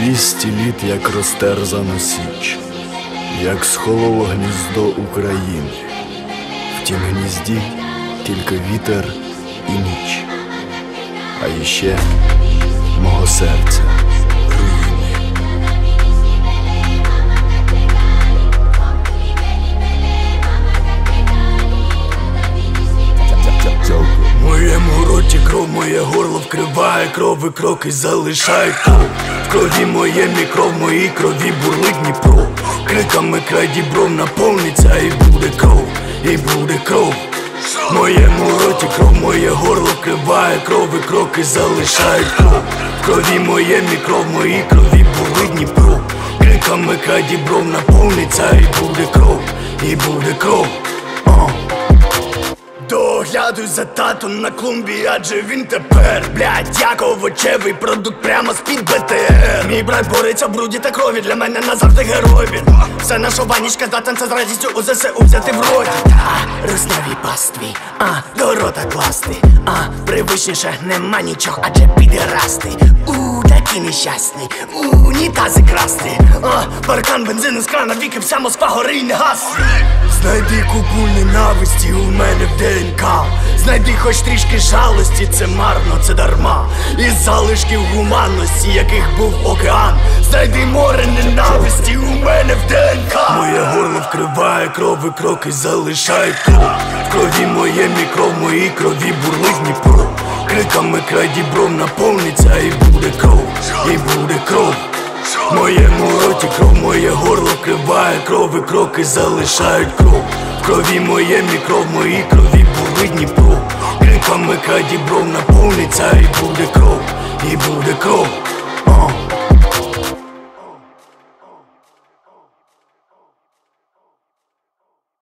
200 літ, як розтерзано січ, як схололо гніздо України. В тім гнізді тільки вітер і ніч, а іще мого серця руїни. В моєму роті кров, моє горло вкриває кров, і кроки залишають кров. В крові моєму кров, моїй крові бурлить Дніпро. Криками край дібров наповниться, і буде кров, і буде кров. В моєму роті кров, моє горло вкриває кров, і кроки залишають кров. В крові моєму кров, моїй крові бурлить Дніпро. Криками край дібров наповниться, і буде кров, і буде кров. Доглядуй за татом на клумбі, адже він тепер, блядь, як овочевий продукт прямо з-під БТР. Мій брат бореться в бруді та крові, для мене назавжди герой він. Все наша ванічка здатен це з радістю у ЗСУ взяти в роті. Руснявій пастві, до рота класти, привичніше нема нічого, адже підерасти. Такі нещасні, унітази красти. Паркан бензину з крана, віки вся Москва гори й не гасне. Знайди купу ненависті у мене в ДНК. Знайди хоч трішки жалості, це марно, це дарма. Із залишків гуманності, яких був океан. Знайди море ненависті у мене в ДНК. Моє горло вкриває кров, і кроки залишають кров. В крові моєму кров, моїй крові бурлить Дніпро. Криками край дібров наповниться, і буде кров, і буде кров. В моєму роті кров, моє горло вкриває кров, і кроки залишають кров. В крові моєму кров, моїй крові бурлить Дніпро. Криками край дібров наповниться, і буде кров, і буде кров.